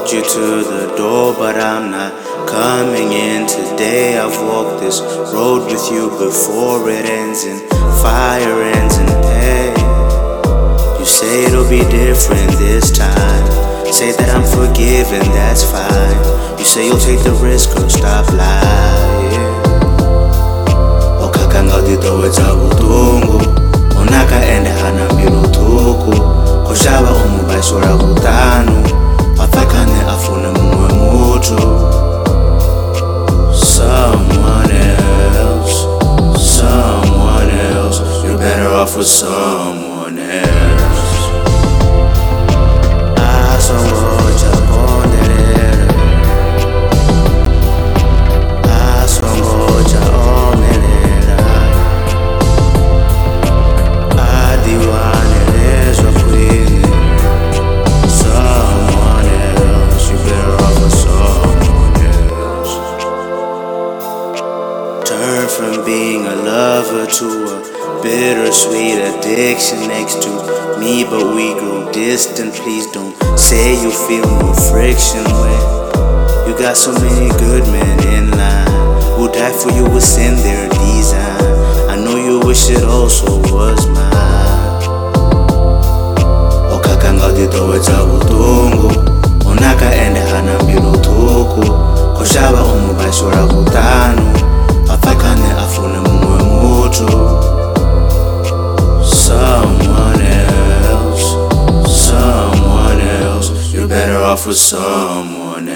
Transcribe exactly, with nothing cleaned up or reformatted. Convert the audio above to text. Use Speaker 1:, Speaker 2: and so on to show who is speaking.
Speaker 1: walked you to the door, but I'm not coming in today. I've walked this road with you before it ends in fire, ends in pain. You say it'll be different this time. Say that I'm forgiven, that's fine. You say you'll take the risk or stop lying. Okakanga utitowetsa vutungu, unakaenda hana mbilu thuku. Koshava umubashura vutanu, apfekane afune mumwe mutu. Someone else, someone else. You're better off with someone else. Asongoja ponderera, asongoja omelela, adiwanelezwa kwini. Someone else, you better off with someone else. Turn from being a lover to a bittersweet addiction next to me, but we grew distant. Please don't say you feel no friction when you got so many good men in line who die for you within their design. I know you wish it also was mine. Okakanga utitowetsa vutungu, unakaenda hana mbilu thuku. Koshava umubashura vutanu, apfekane afune mumwe mutu. Someone else, someone else. You're better off with someone